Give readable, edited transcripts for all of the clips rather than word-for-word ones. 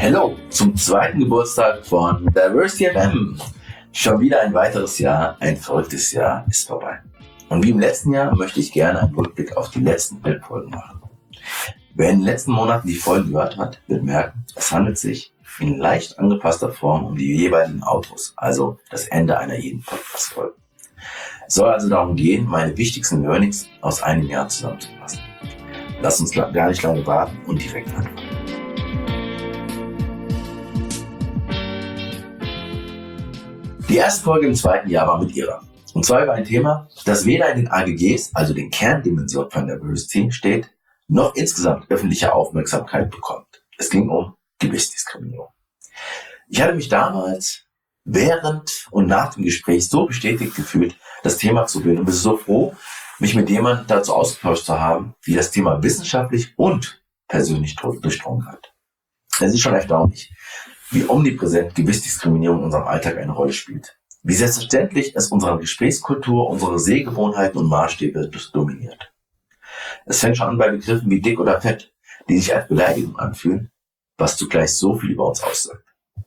Hello zum zweiten Geburtstag von Diversity FM. Schon wieder ein weiteres Jahr, ein verrücktes Jahr ist vorbei. Und wie im letzten Jahr möchte ich gerne einen Rückblick auf die letzten Folgen machen. Wer in den letzten Monaten die Folgen gehört hat, wird merken, es handelt sich in leicht angepasster Form um die jeweiligen Outros, also das Ende einer jeden Podcast-Folge. Es soll also darum gehen, meine wichtigsten Learnings aus einem Jahr zusammenzufassen. Lasst uns gar nicht lange warten und direkt anfangen. Die erste Folge im zweiten Jahr war mit Ira. Und zwar über ein Thema, das weder in den AGGs, also den Kerndimensionen von Diversity, steht, noch insgesamt öffentliche Aufmerksamkeit bekommt. Es ging um Gewichtsdiskriminierung. Ich hatte mich damals während und nach dem Gespräch so bestätigt gefühlt, das Thema zu wählen und bin so froh, mich mit jemandem dazu ausgetauscht zu haben, die das Thema wissenschaftlich und persönlich durchdrungen hat. Es ist schon erstaunlich, wie omnipräsent Gewichtsdiskriminierung in unserem Alltag eine Rolle spielt. Wie selbstverständlich es unsere Gesprächskultur, unsere Sehgewohnheiten und Maßstäbe dominiert. Es fängt schon an bei Begriffen wie dick oder fett, die sich als Beleidigung anfühlen, was zugleich so viel über uns aussagt.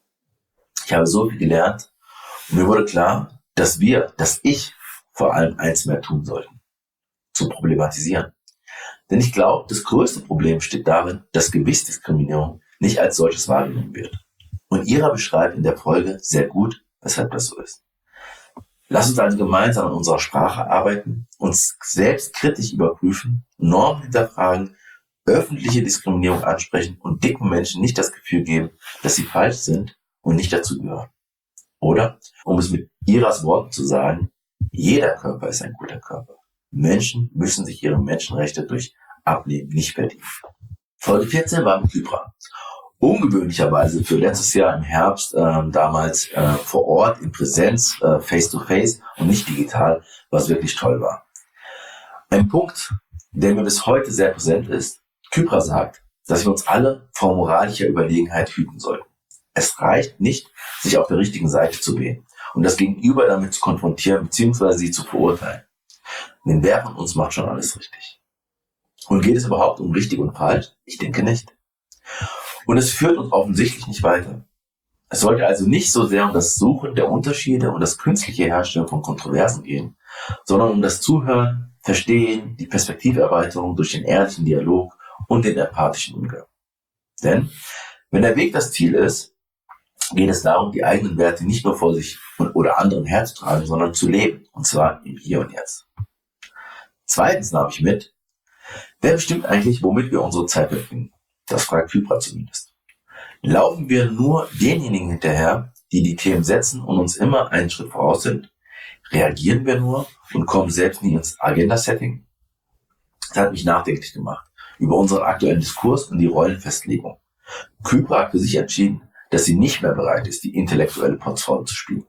Ich habe so viel gelernt und mir wurde klar, dass ich vor allem eins mehr tun sollten: zu problematisieren. Denn ich glaube, das größte Problem steht darin, dass Gewichtsdiskriminierung nicht als solches wahrgenommen wird. Und Ira beschreibt in der Folge sehr gut, weshalb das so ist. Lass uns also gemeinsam an unserer Sprache arbeiten, uns selbst kritisch überprüfen, Normen hinterfragen, öffentliche Diskriminierung ansprechen und dicken Menschen nicht das Gefühl geben, dass sie falsch sind und nicht dazu gehören. Oder, um es mit Iras Worten zu sagen, jeder Körper ist ein guter Körper. Menschen müssen sich ihre Menschenrechte durch Abnehmen nicht verdienen. Folge 14 war mit Kypra. Ungewöhnlicherweise für letztes Jahr im Herbst, damals vor Ort, in Präsenz, face-to-face und nicht digital, was wirklich toll war. Ein Punkt, der mir bis heute sehr präsent ist: Kypra sagt, dass wir uns alle vor moralischer Überlegenheit hüten sollten. Es reicht nicht, sich auf der richtigen Seite zu wählen und das Gegenüber damit zu konfrontieren bzw. sie zu verurteilen. Denn wer von uns macht schon alles richtig? Und geht es überhaupt um richtig und falsch? Ich denke nicht. Und es führt uns offensichtlich nicht weiter. Es sollte also nicht so sehr um das Suchen der Unterschiede und das künstliche Herstellen von Kontroversen gehen, sondern um das Zuhören, Verstehen, die Perspektiverweiterung durch den ehrlichen Dialog und den empathischen Umgang. Denn wenn der Weg das Ziel ist, geht es darum, die eigenen Werte nicht nur vor sich oder anderen herzutragen, sondern zu leben, und zwar im Hier und Jetzt. Zweitens nahm ich mit: Wer bestimmt eigentlich, womit wir unsere Zeit verbringen? Das fragt Kypra zumindest. Laufen wir nur denjenigen hinterher, die die Themen setzen und uns immer einen Schritt voraus sind? Reagieren wir nur und kommen selbst nie ins Agenda-Setting? Das hat mich nachdenklich gemacht über unseren aktuellen Diskurs und die Rollenfestlegung. Kypra hat für sich entschieden, dass sie nicht mehr bereit ist, die intellektuelle Putzfrau zu spielen.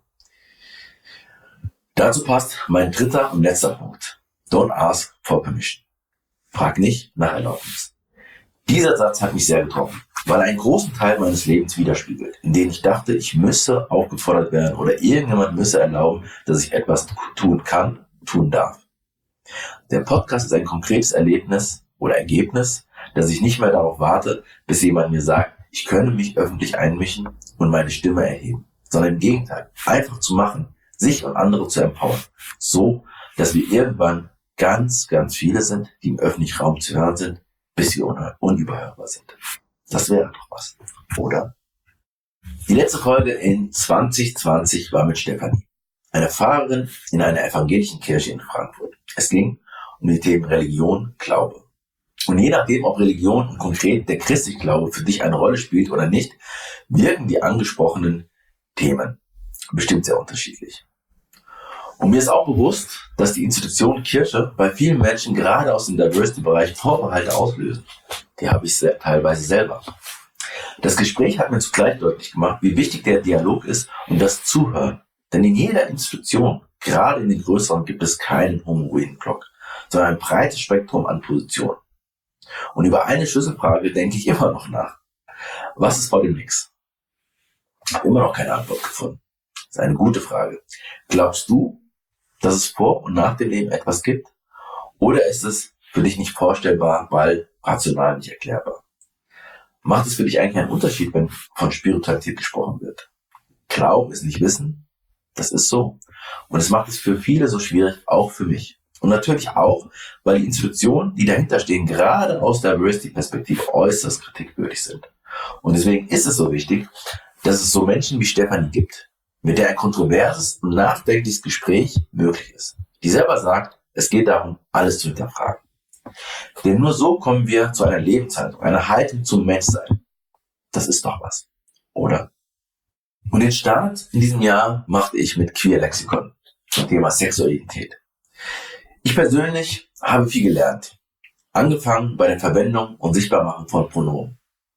Dazu passt mein dritter und letzter Punkt: Don't ask for permission. Frag nicht nach Erlaubnis. Dieser Satz hat mich sehr getroffen, weil er einen großen Teil meines Lebens widerspiegelt, in dem ich dachte, ich müsse aufgefordert werden oder irgendjemand müsse erlauben, dass ich etwas tun kann, tun darf. Der Podcast ist ein konkretes Erlebnis oder Ergebnis, dass ich nicht mehr darauf warte, bis jemand mir sagt, ich könne mich öffentlich einmischen und meine Stimme erheben, sondern im Gegenteil, einfach zu machen, sich und andere zu empowern, so, dass wir irgendwann ganz, ganz viele sind, die im öffentlichen Raum zu hören sind, bis wir unüberhörbar sind. Das wäre doch was, oder? Die letzte Folge in 2020 war mit Stefanie, einer Pfarrerin in einer evangelischen Kirche in Frankfurt. Es ging um die Themen Religion, Glaube. Und je nachdem, ob Religion und konkret der christliche Glaube für dich eine Rolle spielt oder nicht, wirken die angesprochenen Themen bestimmt sehr unterschiedlich. Und mir ist auch bewusst, dass die Institution Kirche bei vielen Menschen gerade aus dem Diversity-Bereich Vorbehalte auslösen. Die habe ich teilweise selber. Das Gespräch hat mir zugleich deutlich gemacht, wie wichtig der Dialog ist und das Zuhören. Denn in jeder Institution, gerade in den größeren, gibt es keinen homogenen Block, sondern ein breites Spektrum an Positionen. Und über eine Schlüsselfrage denke ich immer noch nach. Was ist vor dem Nix? Ich habe immer noch keine Antwort gefunden. Das ist eine gute Frage. Glaubst du, dass es vor und nach dem Leben etwas gibt? Oder ist es für dich nicht vorstellbar, weil rational nicht erklärbar? Macht es für dich eigentlich einen Unterschied, wenn von Spiritualität gesprochen wird? Glauben ist nicht Wissen, das ist so. Und es macht es für viele so schwierig, auch für mich. Und natürlich auch, weil die Institutionen, die dahinter stehen, gerade aus der Diversity-Perspektive äußerst kritikwürdig sind. Und deswegen ist es so wichtig, dass es so Menschen wie Stefanie gibt, mit der ein kontroverses und nachdenkliches Gespräch möglich ist. Die selber sagt, es geht darum, alles zu hinterfragen. Denn nur so kommen wir zu einer Lebenshaltung, einer Haltung zum Menschsein. Das ist doch was, oder? Und den Start in diesem Jahr machte ich mit Queer Lexikon zum Thema Sexualität. Ich persönlich habe viel gelernt. Angefangen bei der Verwendung und Sichtbarmachen von Pronomen.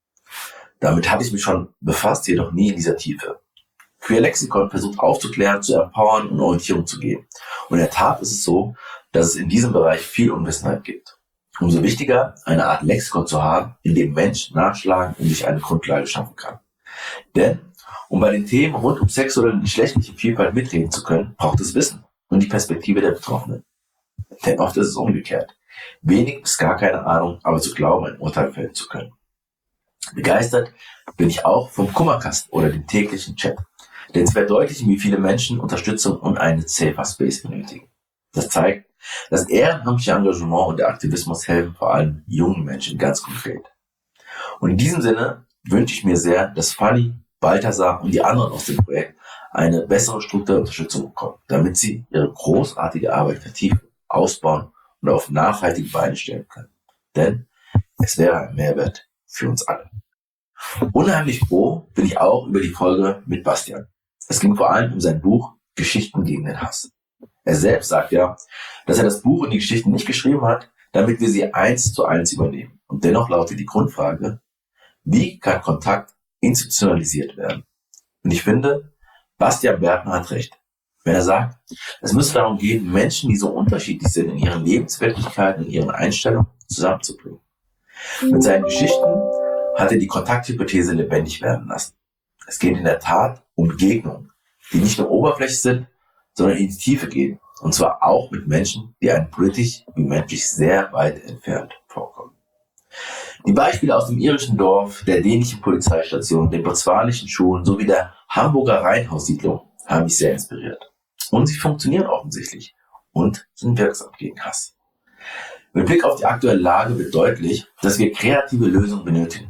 Damit hatte ich mich schon befasst, jedoch nie in dieser Tiefe. Queer Lexikon versucht aufzuklären, zu empowern und Orientierung zu geben. Und in der Tat ist es so, dass es in diesem Bereich viel Unwissenheit gibt. Umso wichtiger, eine Art Lexikon zu haben, in dem Mensch nachschlagen und sich eine Grundlage schaffen kann. Denn, um bei den Themen rund um sexuelle und geschlechtliche Vielfalt mitreden zu können, braucht es Wissen und die Perspektive der Betroffenen. Denn oft ist es umgekehrt. Wenig bis gar keine Ahnung, aber zu glauben, ein Urteil fällen zu können. Begeistert bin ich auch vom Kummerkasten oder dem täglichen Chat. Denn es verdeutlichen, wie viele Menschen Unterstützung und einen Safer Space benötigen. Das zeigt, das ehrenamtliche Engagement und der Aktivismus helfen vor allem jungen Menschen ganz konkret. Und in diesem Sinne wünsche ich mir sehr, dass Fanny, Balthasar und die anderen aus dem Projekt eine bessere strukturelle Unterstützung bekommen, damit sie ihre großartige Arbeit vertiefen, ausbauen und auf nachhaltige Beine stellen können. Denn es wäre ein Mehrwert für uns alle. Unheimlich froh bin ich auch über die Folge mit Bastian. Es ging vor allem um sein Buch Geschichten gegen den Hass. Er selbst sagt ja, dass er das Buch und die Geschichten nicht geschrieben hat, damit wir sie 1:1 übernehmen. Und dennoch lautet die Grundfrage, wie kann Kontakt institutionalisiert werden? Und ich finde, Bastian Bergner hat recht, wenn er sagt, es müsste darum gehen, Menschen, die so unterschiedlich sind in ihren Lebenswirklichkeiten, in ihren Einstellungen, zusammenzubringen. Mit seinen Geschichten hat er die Kontakthypothese lebendig werden lassen. Es geht in der Tat um Begegnungen, die nicht nur oberflächlich sind, sondern in die Tiefe gehen. Und zwar auch mit Menschen, die einem politisch wie menschlich sehr weit entfernt vorkommen. Die Beispiele aus dem irischen Dorf, der dänischen Polizeistation, den botswanischen Schulen sowie der Hamburger Reihenhaussiedlung haben mich sehr inspiriert. Und sie funktionieren offensichtlich und sind wirksam gegen Hass. Mit Blick auf die aktuelle Lage wird deutlich, dass wir kreative Lösungen benötigen.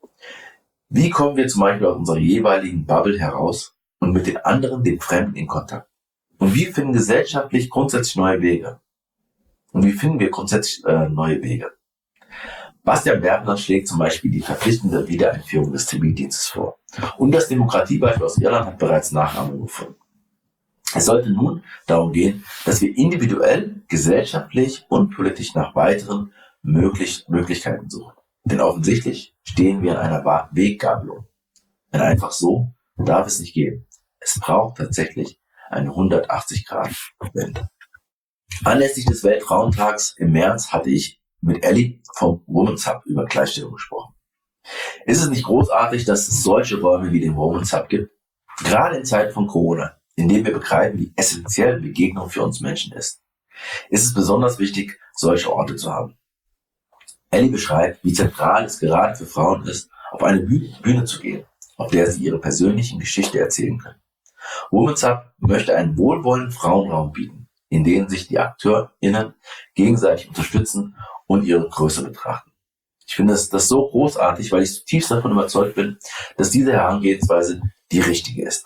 Wie kommen wir zum Beispiel aus unserer jeweiligen Bubble heraus und mit den anderen, den Fremden, in Kontakt? Und wie finden gesellschaftlich grundsätzlich neue Wege? Und wie finden wir grundsätzlich neue Wege? Bastian Bergner schlägt zum Beispiel die verpflichtende Wiedereinführung des Zivildienstes vor. Und das Demokratiebeispiel aus Irland hat bereits Nachahmung gefunden. Es sollte nun darum gehen, dass wir individuell, gesellschaftlich und politisch nach weiteren Möglichkeiten suchen. Denn offensichtlich stehen wir an einer Weggabelung. Denn einfach so darf es nicht gehen. Es braucht tatsächlich eine 180-Grad-Wende. Anlässlich des Weltfrauentags im März hatte ich mit Ellie vom Women's Hub über Gleichstellung gesprochen. Ist es nicht großartig, dass es solche Räume wie den Women's Hub gibt? Gerade in Zeiten von Corona, in denen wir begreifen, wie essentiell Begegnung für uns Menschen ist es besonders wichtig, solche Orte zu haben. Ellie beschreibt, wie zentral es gerade für Frauen ist, auf eine Bühne zu gehen, auf der sie ihre persönlichen Geschichte erzählen können. Women's Hub möchte einen wohlwollenden Frauenraum bieten, in dem sich die AkteurInnen gegenseitig unterstützen und ihre Größe betrachten. Ich finde das so großartig, weil ich zutiefst davon überzeugt bin, dass diese Herangehensweise die richtige ist.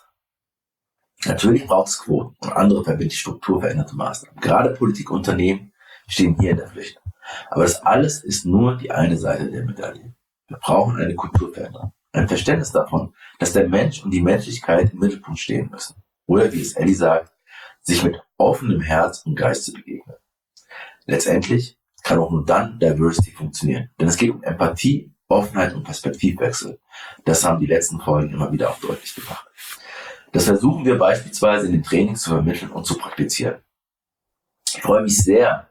Natürlich braucht es Quoten und andere verbindliche strukturveränderte Maßnahmen. Gerade Politik und Unternehmen stehen hier in der Pflicht. Aber das alles ist nur die eine Seite der Medaille. Wir brauchen eine Kulturveränderung. Ein Verständnis davon, dass der Mensch und die Menschlichkeit im Mittelpunkt stehen müssen. Oder wie es Ellie sagt, sich mit offenem Herz und Geist zu begegnen. Letztendlich kann auch nur dann Diversity funktionieren. Denn es geht um Empathie, Offenheit und Perspektivwechsel. Das haben die letzten Folgen immer wieder auch deutlich gemacht. Das versuchen wir beispielsweise in den Trainings zu vermitteln und zu praktizieren. Ich freue mich sehr,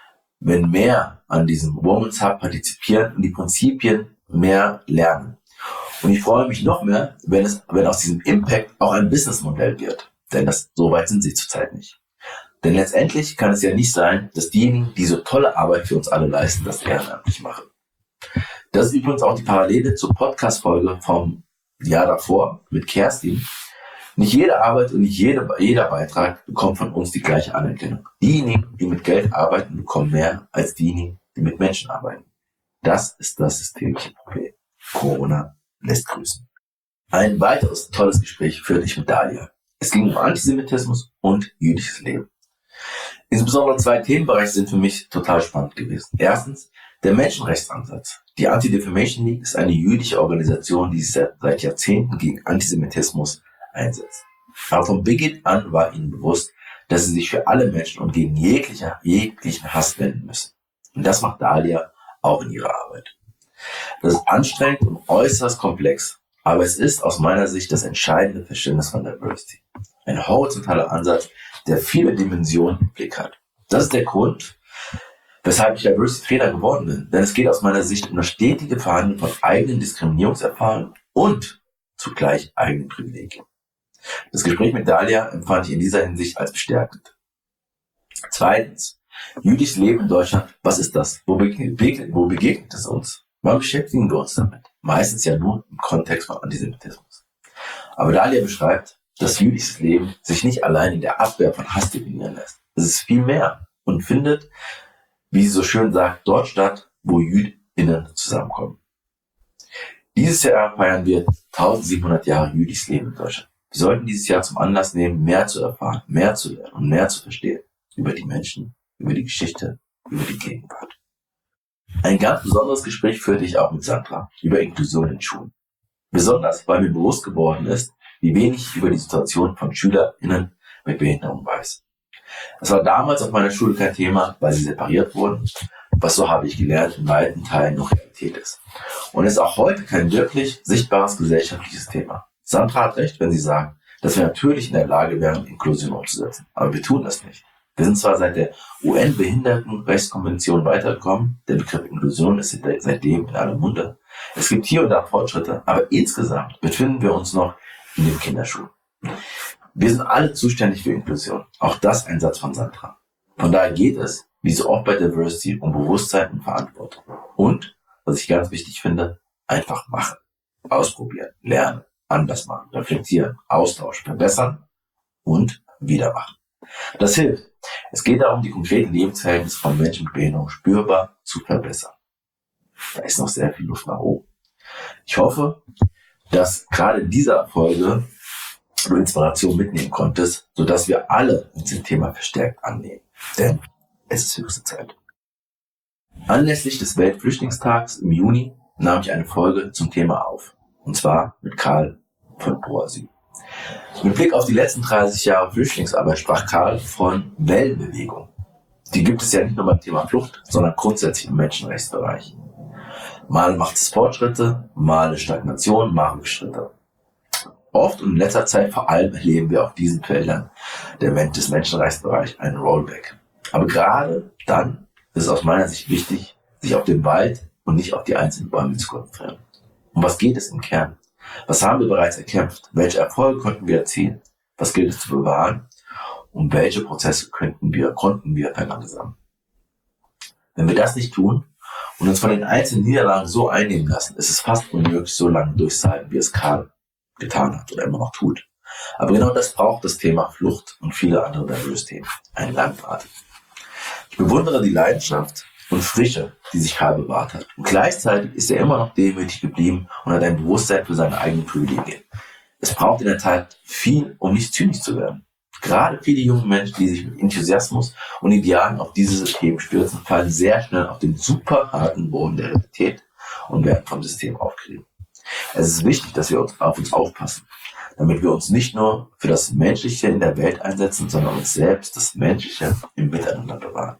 wenn mehr an diesem Women's Hub partizipieren und die Prinzipien mehr lernen. Und ich freue mich noch mehr, wenn aus diesem Impact auch ein Businessmodell wird. Denn so weit sind sie zurzeit nicht. Denn letztendlich kann es ja nicht sein, dass diejenigen, die so tolle Arbeit für uns alle leisten, das ehrenamtlich machen. Das ist übrigens auch die Parallele zur Podcast-Folge vom Jahr davor mit Kerstin. Nicht jede Arbeit und nicht jeder Beitrag bekommt von uns die gleiche Anerkennung. Diejenigen, die mit Geld arbeiten, bekommen mehr als diejenigen, die mit Menschen arbeiten. Das ist das systemische Problem. Corona lässt grüßen. Ein weiteres tolles Gespräch führte ich mit Dalia. Es ging um Antisemitismus und jüdisches Leben. Insbesondere 2 Themenbereiche sind für mich total spannend gewesen. Erstens, der Menschenrechtsansatz. Die Anti-Defamation League ist eine jüdische Organisation, die sich seit Jahrzehnten gegen Antisemitismus einsetzt. Aber von Beginn an war ihnen bewusst, dass sie sich für alle Menschen und gegen jeglichen Hass wenden müssen. Und das macht Dalia auch in ihrer Arbeit. Das ist anstrengend und äußerst komplex, aber es ist aus meiner Sicht das entscheidende Verständnis von Diversity. Ein horizontaler Ansatz, der viele Dimensionen im Blick hat. Das ist der Grund, weshalb ich Diversity Trainer geworden bin. Denn es geht aus meiner Sicht um das stetige Verhandeln von eigenen Diskriminierungserfahrungen und zugleich eigenen Privilegien. Das Gespräch mit Dalia empfand ich in dieser Hinsicht als bestärkend. Zweitens, jüdisches Leben in Deutschland, was ist das? Wo begegnet es uns? Wann beschäftigen wir uns damit? Meistens ja nur im Kontext von Antisemitismus. Aber Dalia beschreibt, dass jüdisches Leben sich nicht allein in der Abwehr von Hass definieren lässt. Es ist viel mehr und findet, wie sie so schön sagt, dort statt, wo JüdInnen zusammenkommen. Dieses Jahr feiern wir 1700 Jahre jüdisches Leben in Deutschland. Wir sollten dieses Jahr zum Anlass nehmen, mehr zu erfahren, mehr zu lernen und mehr zu verstehen über die Menschen, über die Geschichte, über die Gegenwart. Ein ganz besonderes Gespräch führte ich auch mit Sandra über Inklusion in Schulen. Besonders, weil mir bewusst geworden ist, wie wenig ich über die Situation von SchülerInnen mit Behinderung weiß. Es war damals auf meiner Schule kein Thema, weil sie separiert wurden, was, so habe ich gelernt, in weiten Teilen noch Realität ist. Und es ist auch heute kein wirklich sichtbares gesellschaftliches Thema. Sandra hat recht, wenn sie sagt, dass wir natürlich in der Lage wären, Inklusion umzusetzen. Aber wir tun das nicht. Wir sind zwar seit der UN-Behindertenrechtskonvention weitergekommen, der Begriff Inklusion ist seitdem in aller Munde. Es gibt hier und da Fortschritte, aber insgesamt befinden wir uns noch in den Kinderschuhen. Wir sind alle zuständig für Inklusion. Auch das ein Satz von Sandra. Von daher geht es, wie so oft bei Diversity, um Bewusstsein und Verantwortung. Und, was ich ganz wichtig finde, einfach machen. Ausprobieren, lernen, anders machen, reflektieren, austauschen, verbessern und wieder machen. Das hilft. Es geht darum, die konkreten Lebensverhältnisse von Menschen mit Behinderung spürbar zu verbessern. Da ist noch sehr viel Luft nach oben. Ich hoffe, dass gerade in dieser Folge du Inspiration mitnehmen konntest, sodass wir alle uns dem Thema verstärkt annehmen. Denn es ist höchste Zeit. Anlässlich des Weltflüchtlingstags im Juni nahm ich eine Folge zum Thema auf. Und zwar mit Karl von Pro Asyl. Mit Blick auf die letzten 30 Jahre Flüchtlingsarbeit sprach Karl von Wellenbewegung. Die gibt es ja nicht nur beim Thema Flucht, sondern grundsätzlich im Menschenrechtsbereich. Mal macht es Fortschritte, mal eine Stagnation, mal Rückschritte. Oft und in letzter Zeit vor allem erleben wir auf diesen Feldern des Menschenrechtsbereichs einen Rollback. Aber gerade dann ist es aus meiner Sicht wichtig, sich auf den Wald und nicht auf die einzelnen Bäume zu konzentrieren. Um was geht es im Kern? Was haben wir bereits erkämpft? Welche Erfolge konnten wir erzielen? Was gilt es zu bewahren? Und welche Prozesse konnten wir verlangsamen? Wenn wir das nicht tun und uns von den einzelnen Niederlagen so einnehmen lassen, ist es fast unmöglich, so lange durchzuhalten, wie es Karl getan hat oder immer noch tut. Aber genau das braucht das Thema Flucht und viele andere Diversity-Themen. Ein Landrat. Ich bewundere die Leidenschaft und Frische, die sich Karl bewahrt hat. Und gleichzeitig ist er immer noch demütig geblieben und hat ein Bewusstsein für seine eigenen Privilegien. Es braucht in der Tat viel, um nicht zynisch zu werden. Gerade viele junge Menschen, die sich mit Enthusiasmus und Idealen auf diese Themen stürzen, fallen sehr schnell auf den super harten Boden der Realität und werden vom System aufgerieben. Es ist wichtig, dass wir auf uns aufpassen, damit wir uns nicht nur für das Menschliche in der Welt einsetzen, sondern uns selbst das Menschliche im Miteinander bewahren.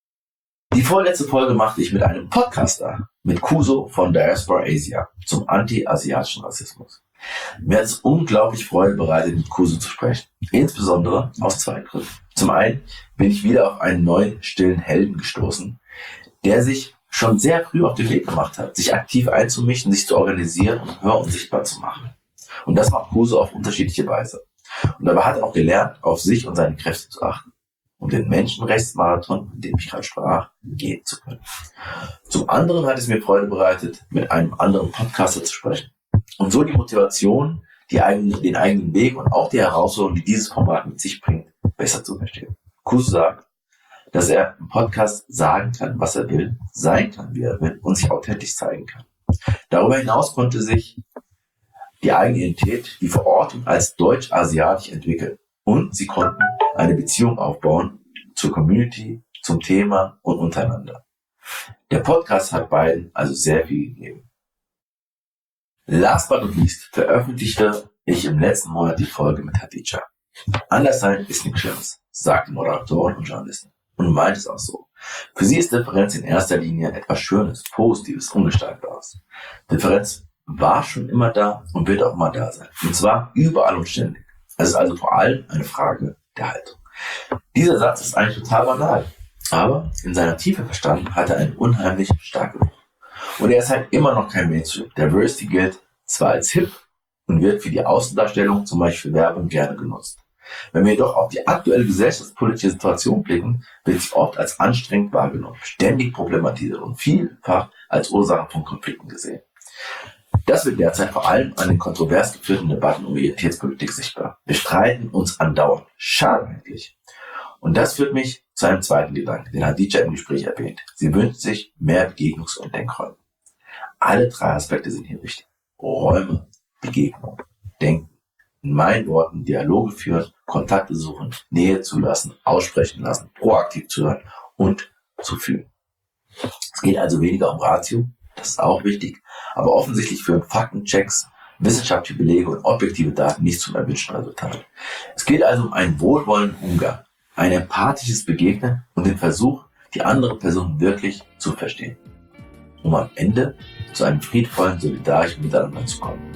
Die vorletzte Folge machte ich mit einem Podcaster, mit Kuso von Diaspora Asia, zum anti-asiatischen Rassismus. Mir hat es unglaublich Freude bereitet, mit Kuso zu sprechen. Insbesondere aus 2 Gründen. Zum einen bin ich wieder auf einen neuen, stillen Helden gestoßen, der sich schon sehr früh auf den Weg gemacht hat, sich aktiv einzumischen, sich zu organisieren und hör- und sichtbar zu machen. Und das macht Kuso auf unterschiedliche Weise. Und dabei hat er auch gelernt, auf sich und seine Kräfte zu achten. um den Menschenrechtsmarathon, von dem ich gerade sprach, gehen zu können. Zum anderen hat es mir Freude bereitet, mit einem anderen Podcaster zu sprechen und so die Motivation, den eigenen Weg und auch die Herausforderungen, die dieses Format mit sich bringt, besser zu verstehen. Kus sagt, dass er im Podcast sagen kann, was er will, sein kann, wie er will und sich authentisch zeigen kann. Darüber hinaus konnte sich die eigene Identität, die Verortung als deutsch-asiatisch entwickeln und sie konnten eine Beziehung aufbauen zur Community, zum Thema und untereinander. Der Podcast hat beiden also sehr viel gegeben. Last but not least veröffentlichte ich im letzten Monat die Folge mit Hadija. Anderssein ist nichts Schlimmes, sagt die Moderatorin und Journalistin und meint es auch so. Für sie ist Differenz in erster Linie etwas Schönes, Positives, Ungestaltbares. Differenz war schon immer da und wird auch immer da sein. Und zwar überall und ständig. Es ist also vor allem eine Frage der Haltung. Dieser Satz ist eigentlich total banal, aber in seiner Tiefe verstanden hat er einen unheimlich starken Druck. Und er ist halt immer noch kein Mainstream. Diversity gilt zwar als hip und wird für die Außendarstellung, zum Beispiel für Werbung, gerne genutzt. Wenn wir jedoch auf die aktuelle gesellschaftspolitische Situation blicken, wird sie oft als anstrengend wahrgenommen, ständig problematisiert und vielfach als Ursache von Konflikten gesehen. Das wird derzeit vor allem an den kontrovers geführten Debatten um Identitätspolitik sichtbar. Wir streiten uns andauernd. Schade eigentlich. Und das führt mich zu einem zweiten Gedanken, den Hadija im Gespräch erwähnt. Sie wünscht sich mehr Begegnungs- und Denkräume. Alle drei Aspekte sind hier wichtig. Räume, Begegnung, Denken. In meinen Worten Dialoge führen, Kontakte suchen, Nähe zulassen, aussprechen lassen, proaktiv zu hören und zu fühlen. Es geht also weniger um Ratio, das ist auch wichtig, aber offensichtlich führen Faktenchecks, wissenschaftliche Belege und objektive Daten nicht zum erwünschten Resultat. Es geht also um einen wohlwollenden Umgang, ein empathisches Begegnen und den Versuch, die andere Person wirklich zu verstehen, um am Ende zu einem friedvollen, solidarischen Miteinander zu kommen.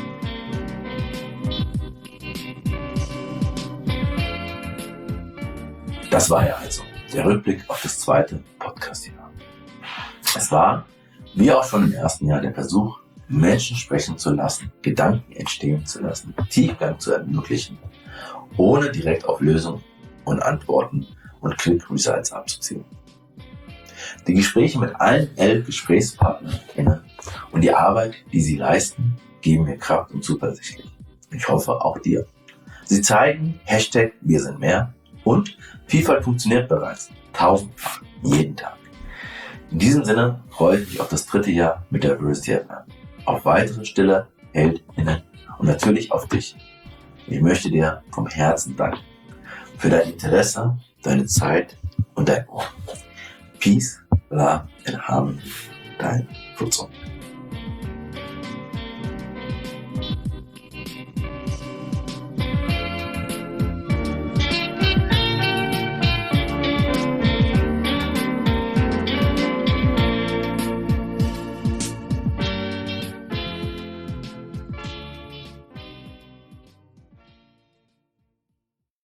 Das war ja also der Rückblick auf das zweite Podcast-Jahr. Es war, wie auch schon im ersten Jahr, der Versuch, Menschen sprechen zu lassen, Gedanken entstehen zu lassen, Tiefgang zu ermöglichen, ohne direkt auf Lösungen und Antworten und Click-Results abzuziehen. Die Gespräche mit allen 11 GesprächspartnerInnen und die Arbeit, die sie leisten, geben mir Kraft und Zuversicht. Ich hoffe auch dir. Sie zeigen #Wir sind mehr und Vielfalt funktioniert bereits 1000-fach jeden Tag. In diesem Sinne freue ich mich auf das 3. Jahr mit der Diversity FM, auf weitere stille HeldInnen und natürlich auf dich. Ich möchte dir vom Herzen danken für dein Interesse, deine Zeit und dein Ohr. Peace, Love and Harmony, dein Flutzung.